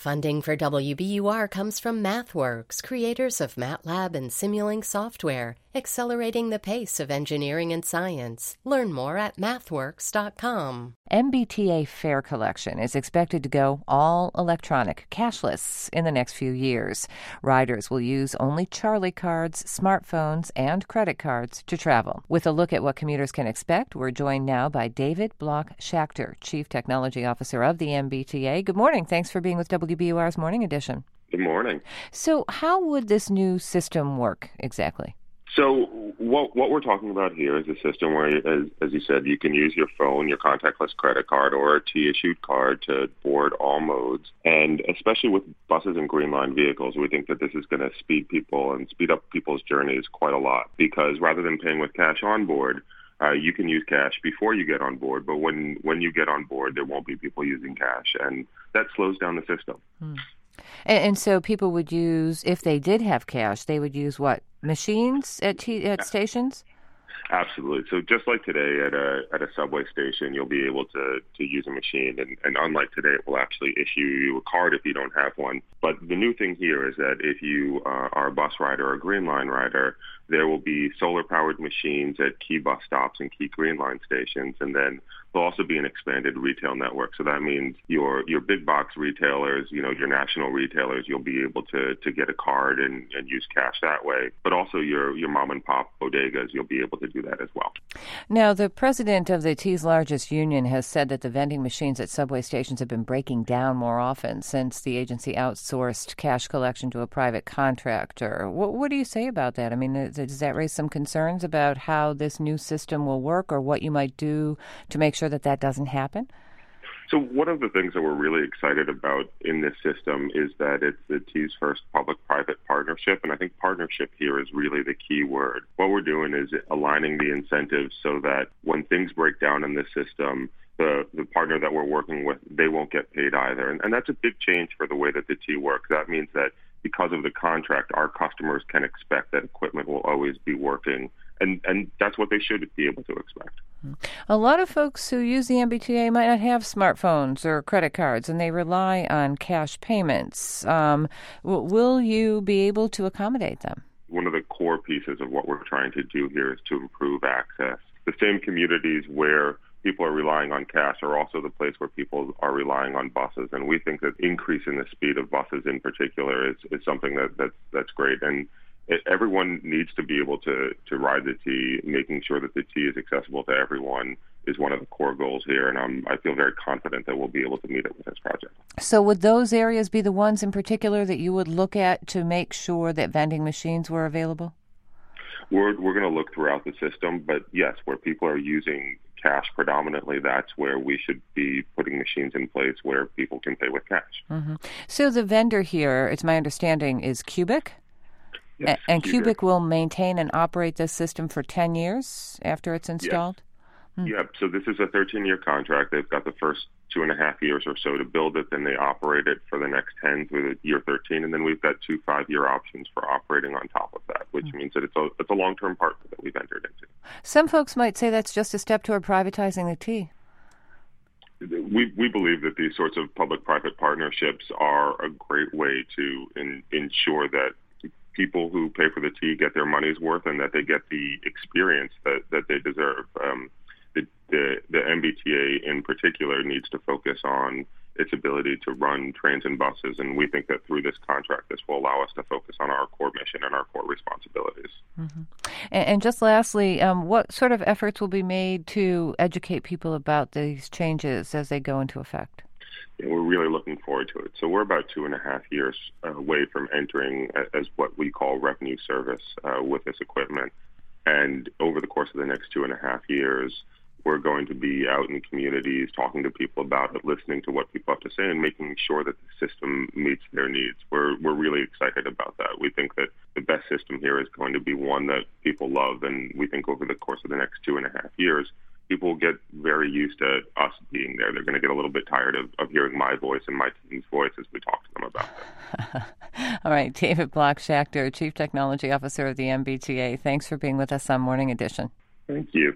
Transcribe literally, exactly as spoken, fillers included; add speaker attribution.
Speaker 1: Funding for W B U R comes from MathWorks, creators of MATLAB and Simulink software, accelerating the pace of engineering and science. Learn more at mathworks dot com.
Speaker 2: M B T A Fare Collection is expected to go all electronic, cashless, in the next few years. Riders will use only Charlie cards, smartphones, and credit cards to travel. With a look at what commuters can expect, we're joined now by David Block-Schachter, Chief Technology Officer of the M B T A. Good morning. Thanks for being with W B U R's Morning Edition.
Speaker 3: Good morning.
Speaker 2: So how would this new system work exactly?
Speaker 3: So what what we're talking about here is a system where, as, as you said, you can use your phone, your contactless credit card, or a T-issued card to board all modes. And especially with buses and Green Line vehicles, we think that this is going to speed people and speed up people's journeys quite a lot. Because rather than paying with cash on board, uh, you can use cash before you get on board. But when, when you get on board, there won't be people using cash. And that slows down the system.
Speaker 2: Hmm. And, and so people would use, if they did have cash, they would use what? Machines at t- at stations?
Speaker 3: Absolutely. So just like today at a at a subway station, you'll be able to, to use a machine. And, and unlike today, it will actually issue you a card if you don't have one. But the new thing here is that if you uh, are a bus rider or a Green Line rider, there will be solar-powered machines at key bus stops and key Green Line stations. And then there'll also be an expanded retail network. So that means your your big box retailers, you know, your national retailers, you'll be able to, to get a card and, and use cash that way. But also your, your mom and pop bodegas, you'll be able to do that as well.
Speaker 2: Now, the president of the T's largest union has said that the vending machines at subway stations have been breaking down more often since the agency outsourced cash collection to a private contractor. What, what do you say about that? I mean, does that raise some concerns about how this new system will work or what you might do to make sure that that doesn't happen?
Speaker 3: So one of the things that we're really excited about in this system is that it's the T's first public-private partnership, and I think partnership here is really the key word. What we're doing is aligning the incentives so that when things break down in this system, the, the partner that we're working with, they won't get paid either. And, and that's a big change for the way that the T works. That means that because of the contract, our customers can expect that equipment will always be working. And, and that's what they should be able to expect.
Speaker 2: A lot of folks who use the M B T A might not have smartphones or credit cards, and they rely on cash payments. Um, w- will you be able to accommodate them?
Speaker 3: One of the core pieces of what we're trying to do here is to improve access. The same communities where people are relying on cash are also the place where people are relying on buses. And we think that increasing the speed of buses in particular is, is something that, that's, that's great. And it, everyone needs to be able to, to ride the T. Making sure that the T is accessible to everyone is one of the core goals here. And um, I feel very confident that we'll be able to meet it with this project.
Speaker 2: So would those areas be the ones in particular that you would look at to make sure that vending machines were available?
Speaker 3: We're, we're going to look throughout the system. But yes, where people are using cash predominantly, that's where we should be putting machines in place where people can pay with cash.
Speaker 2: Mm-hmm. So the vendor here, it's my understanding, is Cubic?
Speaker 3: Yes,
Speaker 2: A- and
Speaker 3: Cubic.
Speaker 2: Cubic will maintain and operate this system for ten years after it's installed?
Speaker 3: Yes. Hmm. Yeah, so this is a thirteen-year contract. They've got the first two and a half years or so to build it, then they operate it for the next ten through the year thirteen, and then we've got two five-year options for operating on top of that, which hmm. means that it's a, it's a long-term partner that we've entered into.
Speaker 2: Some folks might say that's just a step toward privatizing the T.
Speaker 3: We we believe that these sorts of public-private partnerships are a great way to in, ensure that people who pay for the T get their money's worth and that they get the experience that, that they deserve. Um, the, the, the M B T A in particular needs to focus on its ability to run trains and buses, and we think that through this contract, this will allow us to focus on our core mission and our core responsibilities.
Speaker 2: Mm-hmm. And, and just lastly, um, what sort of efforts will be made to educate people about these changes as they go into effect?
Speaker 3: Yeah, we're really looking forward to it. So we're about two and a half years away from entering as what we call revenue service uh, with this equipment. And over the course of the next two and a half years, we're going to be out in communities talking to people about it, listening to what people have to say, and making sure that the system meets their needs. We're we're really excited about that. We think that the best system here is going to be one that people love, and we think over the course of the next two and a half years, people will get very used to us being there. They're going to get a little bit tired of, of hearing my voice and my team's voice as we talk to them about it.
Speaker 2: All right, David Block-Schachter, Chief Technology Officer of the M B T A. Thanks for being with us on Morning Edition.
Speaker 3: Thank you.